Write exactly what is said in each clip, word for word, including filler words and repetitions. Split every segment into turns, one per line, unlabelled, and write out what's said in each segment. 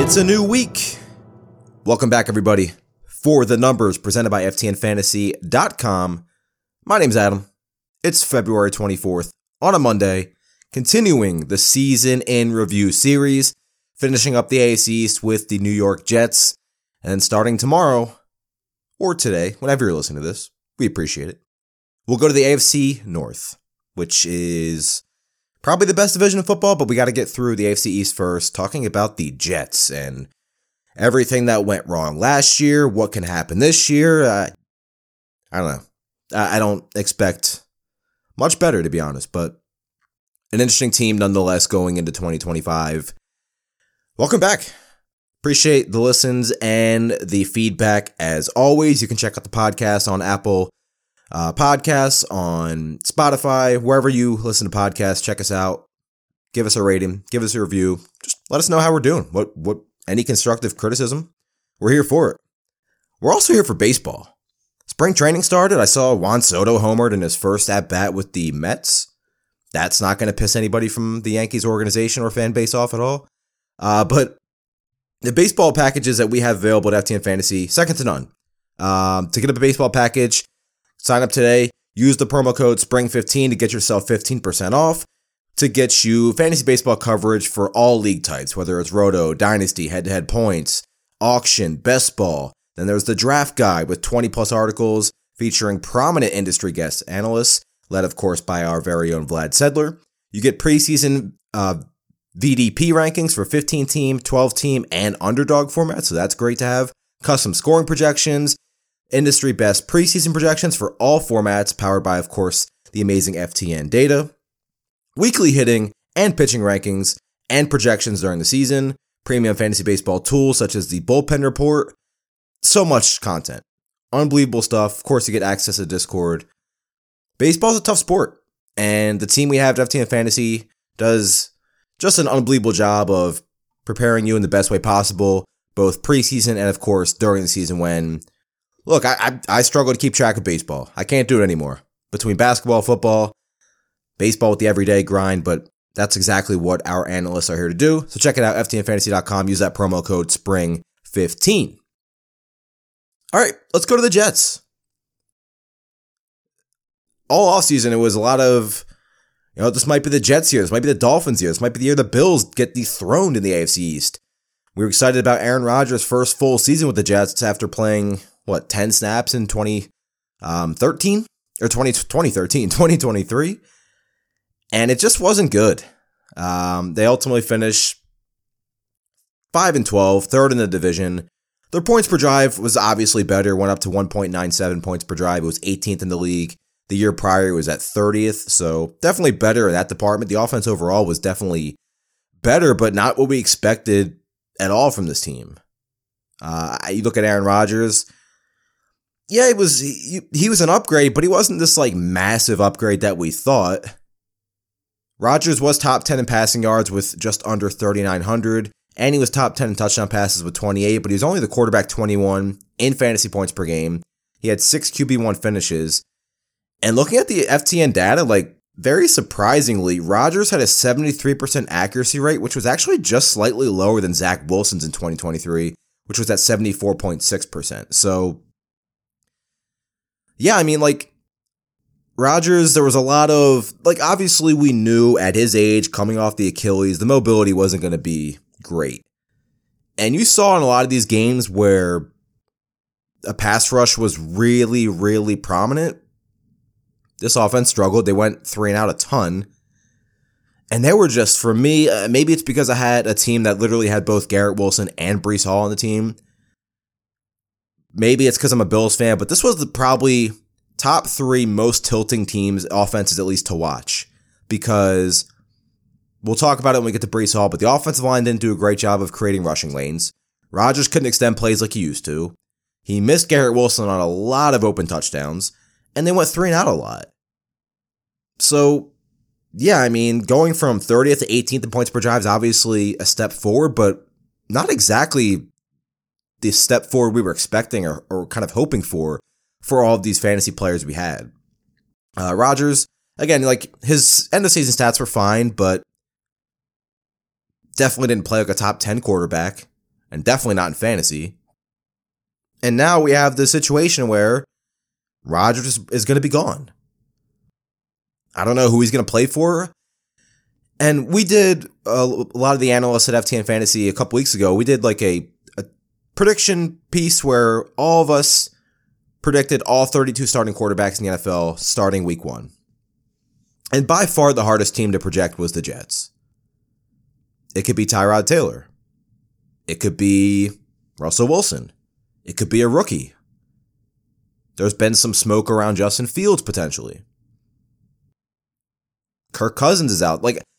It's a new week. Welcome back, everybody, for the numbers presented by F T N Fantasy dot com. My name's Adam. It's February twenty-fourth on a Monday, continuing the season in review series, finishing up the A F C East with the New York Jets, and then starting tomorrow, or today, whenever you're listening to this, we appreciate it. We'll go to the A F C North, which is probably the best division of football, but we got to get through the A F C East first, talking about the Jets and everything that went wrong last year, what can happen this year. Uh, I don't know. I, I don't expect much better, to be honest, but an interesting team nonetheless going into twenty twenty-five. Welcome back. Appreciate the listens and the feedback. As always, you can check out the podcast on Apple Uh, podcasts, on Spotify, wherever you listen to podcasts. Check us out. Give us a rating. Give us a review. Just let us know how we're doing. What, what, any constructive criticism, we're here for it. We're also here for baseball. Spring training started. I saw Juan Soto homered in his first at bat with the Mets. That's not going to piss anybody from the Yankees organization or fan base off at all. Uh, but the baseball packages that we have available at F T N Fantasy, second to none. Um, to get a baseball package, sign up today, use the promo code spring fifteen to get yourself fifteen percent off to get you fantasy baseball coverage for all league types, whether it's Roto, Dynasty, head-to-head points, auction, best ball. Then there's the draft guide with twenty plus articles featuring prominent industry guest analysts, led of course by our very own Vlad Sedler. You get preseason uh, V D P rankings for fifteen team, twelve team, and underdog formats, so that's great to have. Custom scoring projections, industry best preseason projections for all formats, powered by, of course, the amazing F T N data. Weekly hitting and pitching rankings and projections during the season. Premium fantasy baseball tools such as the bullpen report. So much content. Unbelievable stuff. Of course, you get access to Discord. Baseball's a tough sport, and the team we have at F T N Fantasy does just an unbelievable job of preparing you in the best way possible, both preseason and, of course, during the season when Look, I, I I struggle to keep track of baseball. I can't do it anymore. Between basketball, football, baseball with the everyday grind, but that's exactly what our analysts are here to do. So check it out, F T N Fantasy dot com. Use that promo code spring fifteen. All right, let's go to the Jets. All offseason, it was a lot of, you know, this might be the Jets year. This might be the Dolphins year. This might be the year the Bills get dethroned in the A F C East. We were excited about Aaron Rodgers' first full season with the Jets after playing what, ten snaps in twenty thirteen or twenty, twenty thirteen, twenty twenty-three. And it just wasn't good. Um, they ultimately finished five and twelve, third in the division. Their points per drive was obviously better, went up to one point nine seven points per drive. It was eighteenth in the league. The year prior, it was at thirtieth. So definitely better in that department. The offense overall was definitely better, but not what we expected at all from this team. Uh, you look at Aaron Rodgers. Yeah, it was he, he was an upgrade, but he wasn't this like massive upgrade that we thought. Rodgers was top ten in passing yards with just under thirty-nine hundred, and he was top ten in touchdown passes with twenty-eight, but he was only the quarterback twenty-one in fantasy points per game. He had six Q B one finishes. And looking at the F T N data, like very surprisingly, Rodgers had a seventy-three percent accuracy rate, which was actually just slightly lower than Zach Wilson's in twenty twenty-three, which was at seventy-four point six percent. So yeah, I mean, like, Rodgers, there was a lot of, like, obviously we knew at his age, coming off the Achilles, the mobility wasn't going to be great. And you saw in a lot of these games where a pass rush was really, really prominent. This offense struggled. They went three and out a ton. And they were just, for me, uh, maybe it's because I had a team that literally had both Garrett Wilson and Breece Hall on the team. Maybe it's because I'm a Bills fan, but this was the probably top three most tilting teams, offenses at least, to watch. Because we'll talk about it when we get to Breece Hall, but the offensive line didn't do a great job of creating rushing lanes. Rodgers couldn't extend plays like he used to. He missed Garrett Wilson on a lot of open touchdowns, and they went three and out a lot. So, yeah, I mean, going from thirtieth to eighteenth in points per drive is obviously a step forward, but not exactly the step forward we were expecting or, or kind of hoping for for all of these fantasy players we had. Uh, Rodgers, again, like his end of season stats were fine, but definitely didn't play like a top ten quarterback. and definitely not in fantasy. And now we have this situation where Rodgers is, is going to be gone. I don't know who he's going to play for. And we did, uh, a lot of the analysts at F T N Fantasy a couple weeks ago, we did like a, a prediction piece where all of us predicted all thirty-two starting quarterbacks in the N F L starting week one. And by far the hardest team to project was the Jets. It could be Tyrod Taylor. It could be Russell Wilson. It could be a rookie. There's been some smoke around Justin Fields potentially. Kirk Cousins is out. Like,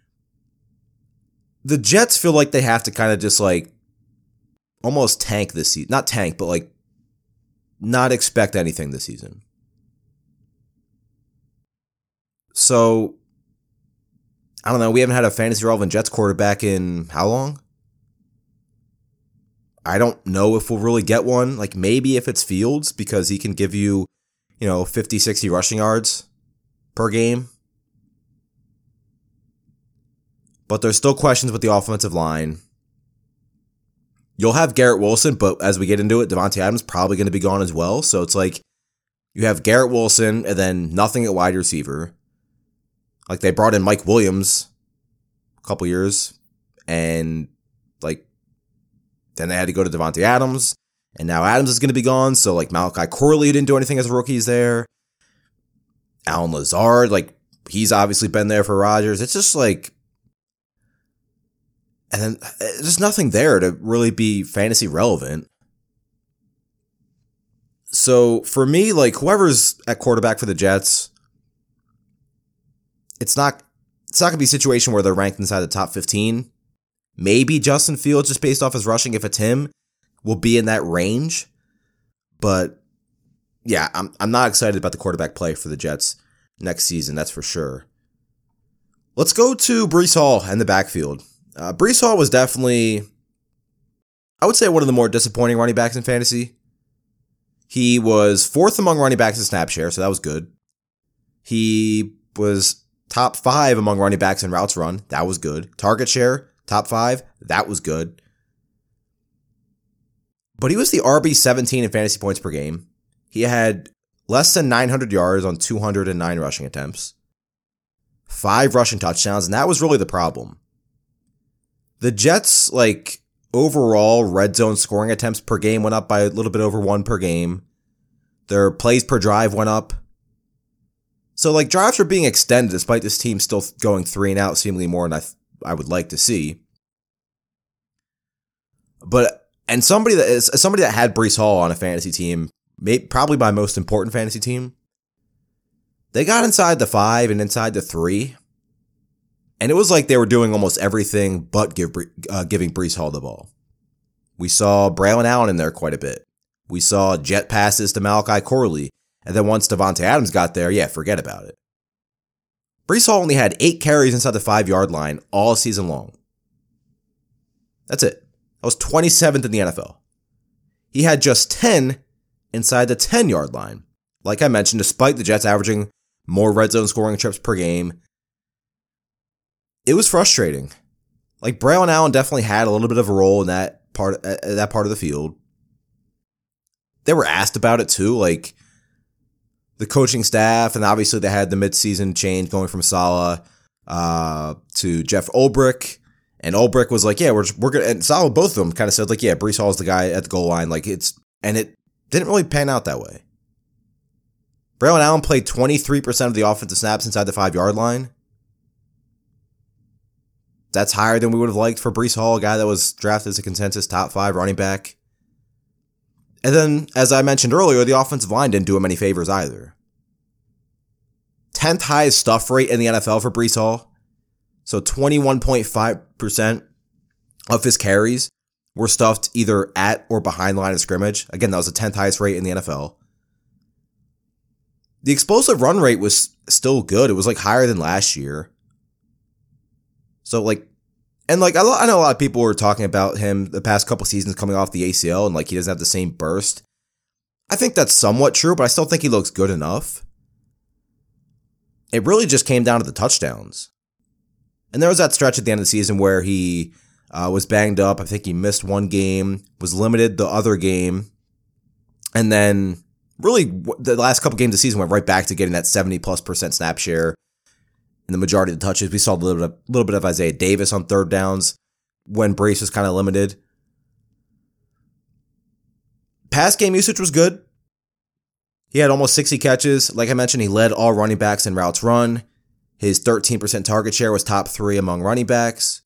the Jets feel like they have to kind of just like almost tank this season. Not tank, but like not expect anything this season. So, I don't know. We haven't had a fantasy relevant Jets quarterback in how long? I don't know if we'll really get one. Like, maybe if it's Fields, because he can give you, you know, fifty, sixty rushing yards per game. But there's still questions with the offensive line. You'll have Garrett Wilson, but as we get into it, Davante Adams probably going to be gone as well. So it's like you have Garrett Wilson and then nothing at wide receiver. Like, they brought in Mike Williams a couple years, and like then they had to go to Davante Adams, and now Adams is going to be gone. So like Malachi Corley didn't do anything as a rookie there. Allen Lazard, like he's obviously been there for Rodgers. It's just like, and then there's nothing there to really be fantasy relevant. So for me, like whoever's at quarterback for the Jets, it's not it's not going to be a situation where they're ranked inside the top fifteen. Maybe Justin Fields, just based off his rushing, if it's him, will be in that range. But yeah, I'm I'm not excited about the quarterback play for the Jets next season, that's for sure. Let's go to Breece Hall and the backfield. Uh, Breece Hall was definitely, I would say, one of the more disappointing running backs in fantasy. He was fourth among running backs in snap share, so that was good. He was top five among running backs in routes run. That was good. Target share, top five. That was good. But he was the R B seventeen in fantasy points per game. He had less than nine hundred yards on two hundred nine rushing attempts. Five rushing touchdowns, and that was really the problem. The Jets, like, overall red zone scoring attempts per game went up by a little bit over one per game. Their plays per drive went up. So, like, drives are being extended despite this team still going three and out, seemingly more than I, th- I would like to see. But, and somebody that is somebody that had Breece Hall on a fantasy team, may, probably my most important fantasy team, they got inside the five and inside the three. And it was like they were doing almost everything but give, uh, giving Breece Hall the ball. We saw Braylon Allen in there quite a bit. We saw jet passes to Malachi Corley. And then once Davante Adams got there, yeah, forget about it. Breece Hall only had eight carries inside the five-yard line all season long. That's it. That was twenty-seventh in the N F L. He had just ten inside the ten-yard line. Like I mentioned, despite the Jets averaging more red zone scoring trips per game, it was frustrating. Like, Braylon Allen definitely had a little bit of a role in that part, uh, that part of the field. They were asked about it too, like the coaching staff, and obviously they had the midseason change going from Saleh uh, to Jeff Ulbrich, and Ulbrich was like, "Yeah, we're we're gonna." And Saleh, both of them, kind of said like, "Yeah, Breece Hall is the guy at the goal line." Like it's, and it didn't really pan out that way. Braylon Allen played twenty-three percent of the offensive snaps inside the five-yard line. That's higher than we would have liked for Breece Hall, a guy that was drafted as a consensus top five running back. And then, as I mentioned earlier, the offensive line didn't do him any favors either. tenth highest stuff rate in the N F L for Breece Hall. So twenty-one point five percent of his carries were stuffed either at or behind the line of scrimmage. Again, that was the tenth highest rate in the N F L. The explosive run rate was still good. It was like higher than last year. So like, and like, I know a lot of people were talking about him the past couple seasons coming off the A C L and like he doesn't have the same burst. I think that's somewhat true, but I still think he looks good enough. It really just came down to the touchdowns. And there was that stretch at the end of the season where he uh, was banged up. I think he missed one game, was limited the other game. And then really the last couple games of the season went right back to getting that seventy plus percent snap share in the majority of the touches. We saw a little bit of, little bit of Isaiah Davis on third downs when Breece was kind of limited. Pass game usage was good. He had almost sixty catches. Like I mentioned, he led all running backs in routes run. His thirteen percent target share was top three among running backs.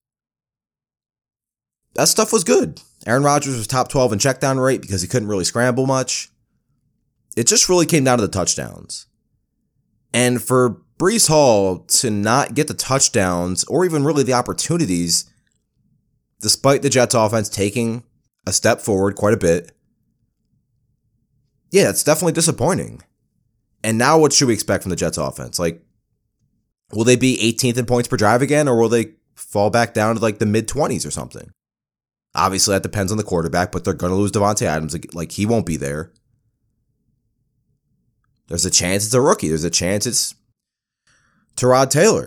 That stuff was good. Aaron Rodgers was top twelve in checkdown rate because he couldn't really scramble much. It just really came down to the touchdowns. And for Breece Hall to not get the touchdowns or even really the opportunities, despite the Jets offense taking a step forward quite a bit, yeah, it's definitely disappointing. And now what should we expect from the Jets offense? Like, will they be eighteenth in points per drive again, or will they fall back down to like the mid-twenties or something? Obviously, that depends on the quarterback, but they're going to lose Davante Adams. Like, he won't be there. There's a chance it's a rookie. There's a chance it's Tyrod Taylor.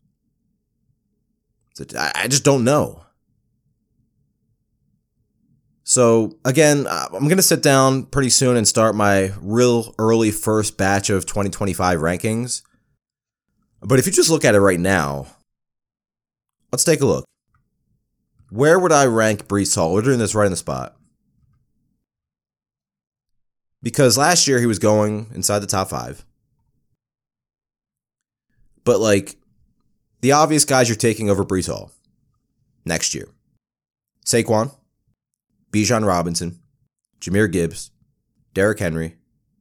I just don't know. So, again, I'm going to sit down pretty soon and start my real early first batch of twenty twenty-five rankings. But if you just look at it right now, let's take a look. Where would I rank Breece Hall? We're doing this right in the spot. Because last year he was going inside the top five. But, like, the obvious guys you're taking over Breece Hall next year: Saquon, Bijan Robinson, Jahmyr Gibbs, Derrick Henry,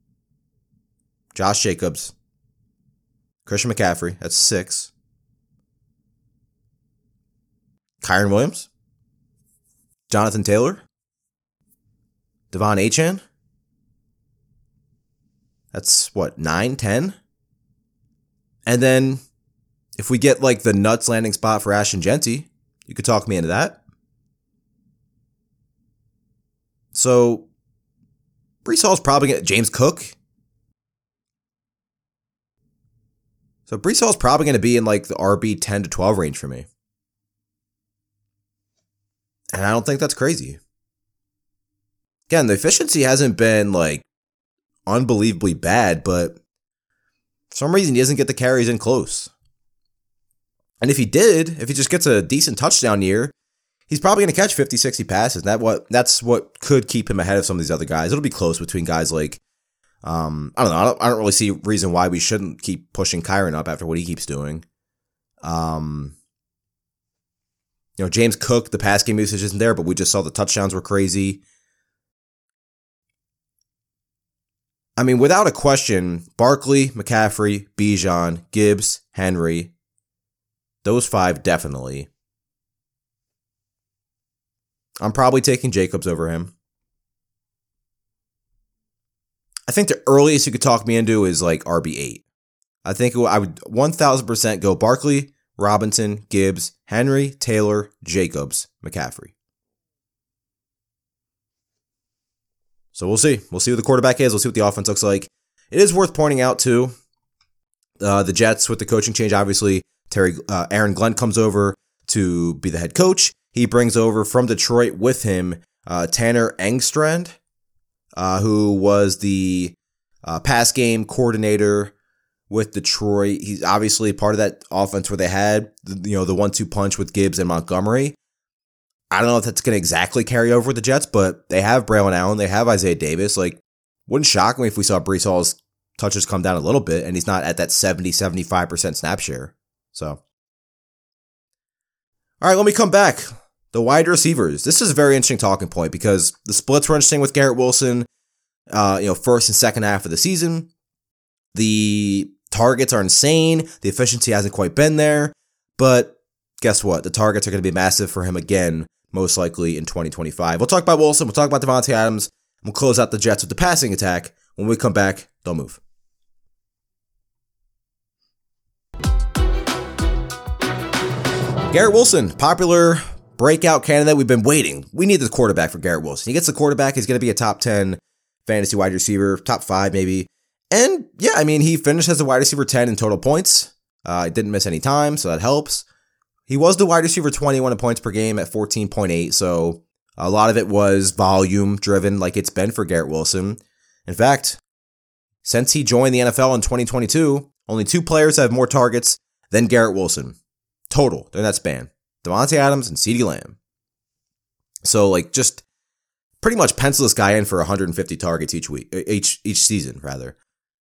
Josh Jacobs, Christian McCaffrey, that's six. Kyren Williams, Jonathan Taylor, Devon Achane. That's what, nine, ten? And then if we get like the nuts landing spot for Ashton Jeanty, you could talk me into that. So Breece Hall's probably going to, James Cook. So Breece Hall's probably going to be in like the R B ten to twelve range for me. And I don't think that's crazy. Again, the efficiency hasn't been like unbelievably bad, but for some reason he doesn't get the carries in close. And if he did, if he just gets a decent touchdown year, he's probably going to catch fifty, sixty passes. That what that's what could keep him ahead of some of these other guys. It'll be close between guys like, um, I don't know. I don't, I don't really see a reason why we shouldn't keep pushing Kyren up after what he keeps doing. Um, you know, James Cook, the pass game usage isn't there, but we just saw the touchdowns were crazy. I mean, without a question, Barkley, McCaffrey, Bijan, Gibbs, Henry, those five definitely. I'm probably taking Jacobs over him. I think the earliest you could talk me into is like R B eight. I think I would one thousand percent go Barkley, Robinson, Gibbs, Henry, Taylor, Jacobs, McCaffrey. So we'll see. We'll see what the quarterback is. We'll see what the offense looks like. It is worth pointing out, too, uh, the Jets with the coaching change. Obviously, Terry uh, Aaron Glenn comes over to be the head coach. He brings over from Detroit with him uh, Tanner Engstrand, uh, who was the uh, pass game coordinator with Detroit. He's obviously part of that offense where they had, you know, the one two punch with Gibbs and Montgomery. I don't know if that's going to exactly carry over with the Jets, but they have Braylon Allen. They have Isaiah Davis. Like, wouldn't shock me if we saw Breece Hall's touches come down a little bit and he's not at that seventy, seventy-five percent snap share. So, all right, let me come back. The wide receivers. This is a very interesting talking point because the splits were interesting with Garrett Wilson, uh, you know, first and second half of the season. The targets are insane. The efficiency hasn't quite been there. But guess what? The targets are going to be massive for him again, most likely in twenty twenty-five. We'll talk about Wilson. We'll talk about Davante Adams. We'll close out the Jets with the passing attack. When we come back, don't move. Garrett Wilson, popular breakout candidate. We've been waiting. We need the quarterback for Garrett Wilson. He gets the quarterback. He's going to be a top ten fantasy wide receiver, top five maybe. And yeah, I mean, he finished as a wide receiver ten in total points. Uh, he didn't miss any time, so that helps. He was the wide receiver twenty-one in points per game at fourteen point eight, so a lot of it was volume driven like it's been for Garrett Wilson. In fact, since he joined the N F L in twenty twenty-two, only two players have more targets than Garrett Wilson total during that span. Davante Adams and CeeDee Lamb. So, like, just pretty much pencil this guy in for one hundred fifty targets each week, each each season, rather.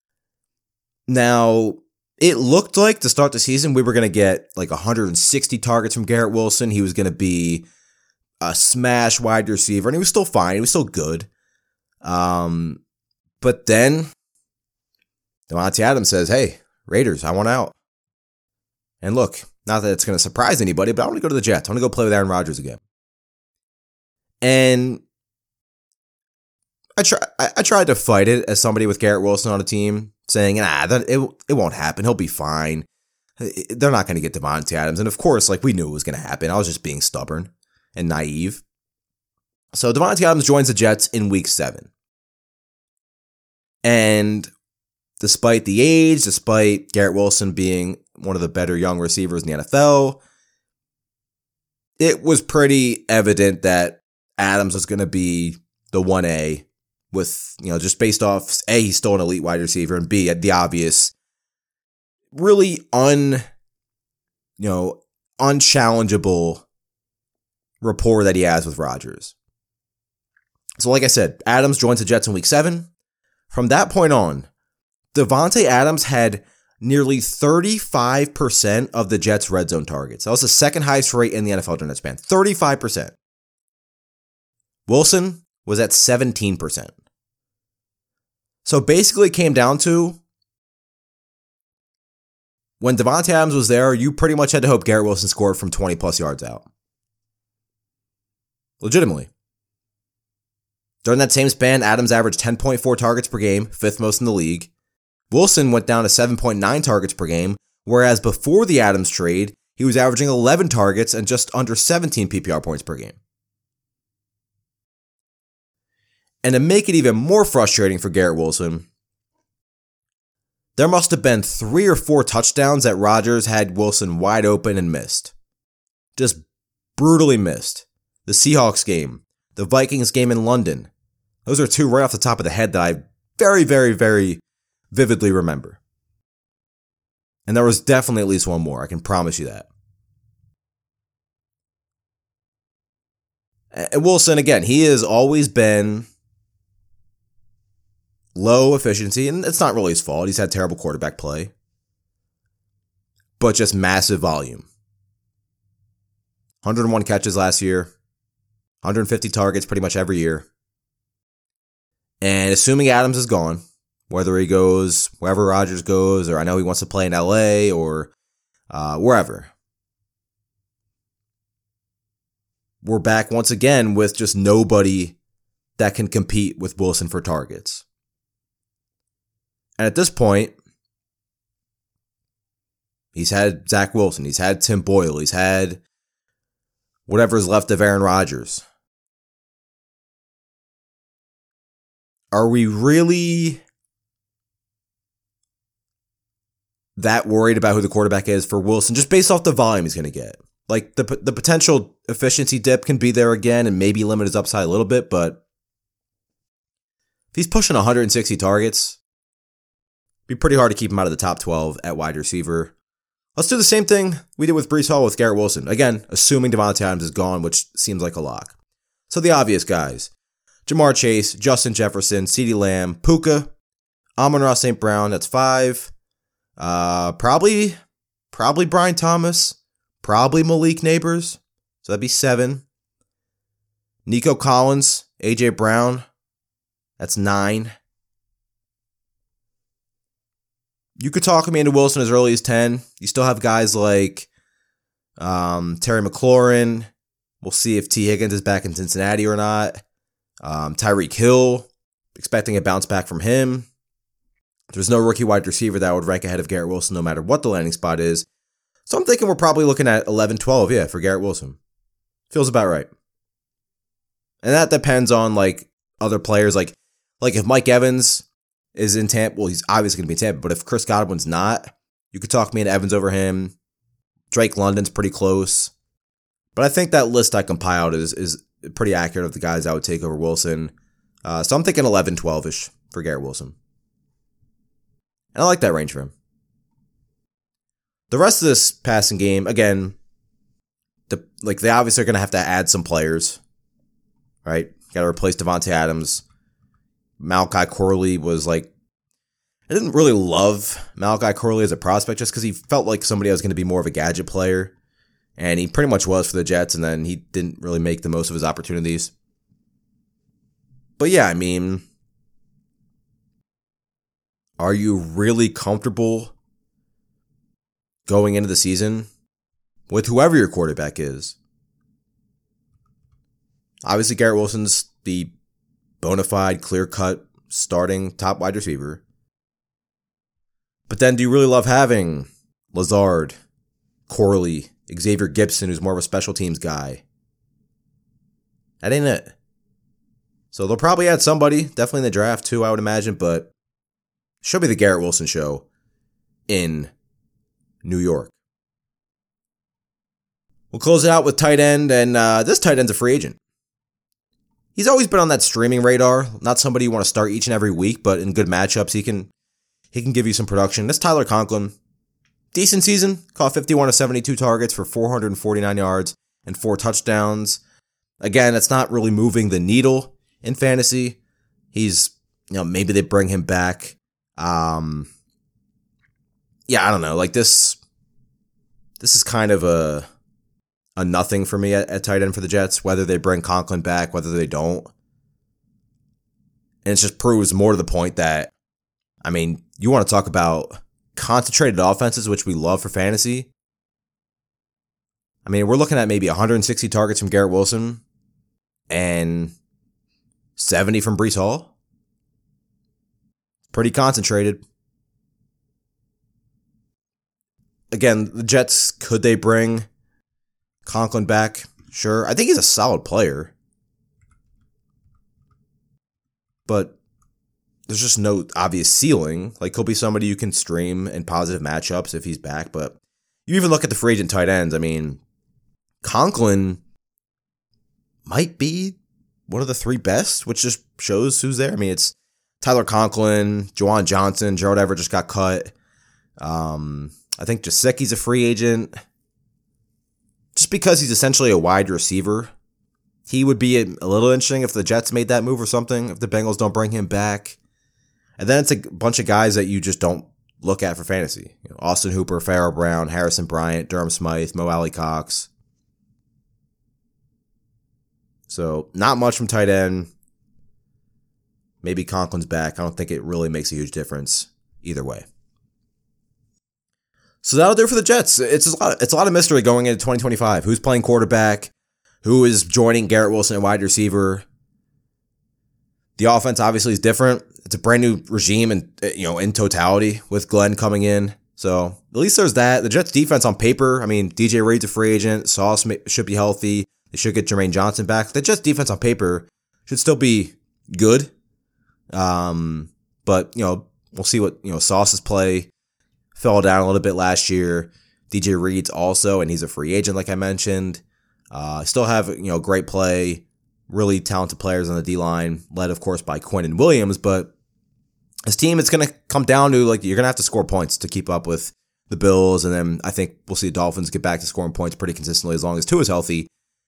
Now, it looked like to start the season, we were going to get like one hundred sixty targets from Garrett Wilson. He was going to be a smash wide receiver, and he was still fine. He was still good. Um, but then Davante Adams says, hey, Raiders, I want out. And look, not that it's going to surprise anybody, but I want to go to the Jets. I want to go play with Aaron Rodgers again. And I, try, I, I tried to fight it as somebody with Garrett Wilson on a team, saying, nah, that, it, it won't happen. He'll be fine. They're not going to get Davante Adams. And of course, like, we knew it was going to happen. I was just being stubborn and naive. So Davante Adams joins the Jets in week seven. And despite the age, despite Garrett Wilson being one of the better young receivers in the N F L, it was pretty evident that Adams was going to be the one A with, you know, just based off, A, he's still an elite wide receiver, and B, the obvious, really un, you know, unchallengeable rapport that he has with Rodgers. So like I said, Adams joins the Jets in week seven. From that point on, Davante Adams had nearly thirty-five percent of the Jets' red zone targets. That was the second highest rate in the N F L during that span. thirty-five percent. Wilson was at seventeen percent. So basically it came down to when Davante Adams was there, you pretty much had to hope Garrett Wilson scored from twenty plus yards out. Legitimately. During that same span, Adams averaged ten point four targets per game, fifth most in the league. Wilson went down to seven point nine targets per game, whereas before the Adams trade, he was averaging eleven targets and just under seventeen P P R points per game. And to make it even more frustrating for Garrett Wilson, there must have been three or four touchdowns that Rodgers had Wilson wide open and missed. Just brutally missed. The Seahawks game, the Vikings game in London. Those are two right off the top of the head that I very, very, very vividly remember. And there was definitely at least one more, I can promise you that. And Wilson, again, he has always been low efficiency, and it's not really his fault. He's had terrible quarterback play. But just massive volume. one hundred one catches last year. one hundred fifty targets pretty much every year. And assuming Adams is gone, whether he goes wherever Rodgers goes, or I know he wants to play in L A or uh, wherever, we're back once again with just nobody that can compete with Wilson for targets. And at this point, he's had Zach Wilson, he's had Tim Boyle, he's had whatever's left of Aaron Rodgers. Are we really that worried about who the quarterback is for Wilson, just based off the volume he's going to get? Like, the the potential efficiency dip can be there again and maybe limit his upside a little bit, but if he's pushing one hundred sixty targets, it'd be pretty hard to keep him out of the top twelve at wide receiver. Let's do the same thing we did with Breece Hall with Garrett Wilson. Again, assuming Davante Adams is gone, which seems like a lock. So the obvious guys: Jamar Chase, Justin Jefferson, CeeDee Lamb, Puka, Amon-Ra Saint Brown, that's five. Uh, probably, probably Brian Thomas. Probably Malik Neighbors. So that'd be seven. Nico Collins, A J Brown. That's nine. You could talk me into Wilson as early as ten. You still have guys like um, Terry McLaurin. We'll see if T. Higgins is back in Cincinnati or not. Um, Tyreek Hill, expecting a bounce back from him. There's no rookie wide receiver that would rank ahead of Garrett Wilson no matter what the landing spot is. So I'm thinking we're probably looking at eleven, twelve, yeah, for Garrett Wilson. Feels about right. And that depends on, like, other players. Like, like if Mike Evans is in Tampa, well, he's obviously going to be in Tampa, but if Chris Godwin's not, you could talk me into Evans over him. Drake London's pretty close. But I think that list I compiled is is pretty accurate of the guys I would take over Wilson. Uh, so I'm thinking eleven, twelve-ish for Garrett Wilson. And I like that range for him. The rest of this passing game, again, the like they obviously are going to have to add some players, right? Got to replace Devontae Adams. Malachi Corley was like, I didn't really love Malachi Corley as a prospect just because he felt like somebody was going to be more of a gadget player. And he pretty much was for the Jets, and then he didn't really make the most of his opportunities. But yeah, I mean, are you really comfortable going into the season with whoever your quarterback is? Obviously, Garrett Wilson's the bona fide, clear-cut, starting top wide receiver. But then do you really love having Lazard, Corley, Xavier Gibson, who's more of a special teams guy? That ain't it. So they'll probably add somebody, definitely in the draft too, I would imagine, but it should be the Garrett Wilson show in New York. We'll close it out with tight end, and uh, this tight end's a free agent. He's always been on that streaming radar, not somebody you want to start each and every week, but in good matchups, he can he can give you some production. That's Tyler Conklin. Decent season, caught fifty-one of seventy-two targets for four hundred forty-nine yards and four touchdowns. Again, it's not really moving the needle in fantasy. He's, you know, maybe they bring him back. Um, yeah, I don't know. Like this, this is kind of a a nothing for me at, at tight end for the Jets. Whether they bring Conklin back, whether they don't, and it just proves more to the point that, I mean, you want to talk about concentrated offenses, which we love for fantasy. I mean, we're looking at maybe one hundred sixty targets from Garrett Wilson and seventy from Breece Hall. Pretty concentrated. Again, the Jets, could they bring Conklin back? Sure. I think he's a solid player. But there's just no obvious ceiling. Like, he'll be somebody you can stream in positive matchups if he's back. But you even look at the free agent tight ends. I mean, Conklin might be one of the three best, which just shows who's there. I mean, it's Tyler Conklin, Juwan Johnson, Gerald Everett just got cut. Um, I think Gesicki's a free agent. Just because he's essentially a wide receiver, he would be a little interesting if the Jets made that move or something, if the Bengals don't bring him back. And then it's a bunch of guys that you just don't look at for fantasy. You know, Austin Hooper, Pharaoh Brown, Harrison Bryant, Durham Smythe, Mo Alley Cox. So not much from tight end. Maybe Conklin's back. I don't think it really makes a huge difference either way. So that'll do it for the Jets. It's a lot, it's a lot of mystery going into twenty twenty-five. Who's playing quarterback? Who is joining Garrett Wilson at wide receiver? The offense obviously is different. It's a brand new regime and, you know, in totality with Glenn coming in. So at least there's that. The Jets defense on paper, I mean, D J Reed's a free agent. Sauce should be healthy. They should get Jermaine Johnson back. The Jets defense on paper should still be good. Um, but, you know, we'll see what, you know, Sauce's play fell down a little bit last year. D J Reed's also, and he's a free agent, like I mentioned. Uh, still have, you know, great play, really talented players on the D-line, led, of course, by Quinnen Williams. But this team, it's going to come down to, like, you're going to have to score points to keep up with the Bills. And then I think we'll see the Dolphins get back to scoring points pretty consistently as long as Tua is healthy.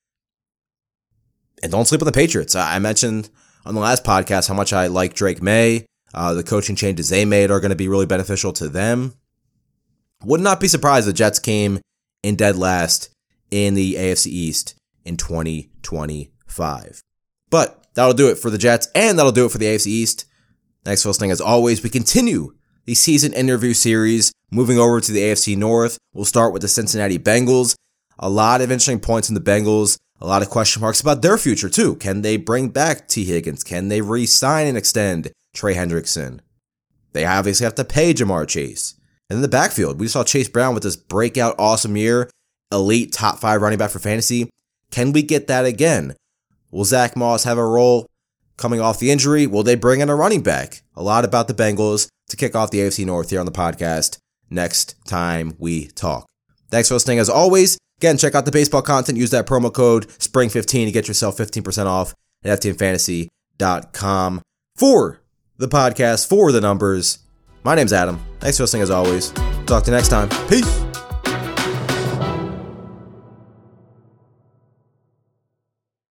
And don't sleep on the Patriots. I mentioned on the last podcast how much I like Drake May. Uh, the coaching changes they made are going to be really beneficial to them. Would not be surprised if the Jets came in dead last in the A F C East in twenty twenty-five. But that'll do it for the Jets, and that'll do it for the A F C East. Thanks for listening. As always, we continue the season interview series. Moving over to the A F C North, we'll start with the Cincinnati Bengals. A lot of interesting points in the Bengals. A lot of question marks about their future, too. Can they bring back T. Higgins? Can they re-sign and extend Trey Hendrickson? They obviously have to pay Jamar Chase. And in the backfield, we saw Chase Brown with this breakout awesome year, elite top five running back for fantasy. Can we get that again? Will Zach Moss have a role coming off the injury? Will they bring in a running back? A lot about the Bengals to kick off the A F C North here on the podcast next time we talk. Thanks for listening as always. Again, check out the baseball content. Use that promo code spring fifteen to get yourself fifteen percent off at F T N fantasy dot com. For the podcast, for the numbers, my name's Adam. Thanks for listening as always. Talk to you next time. Peace.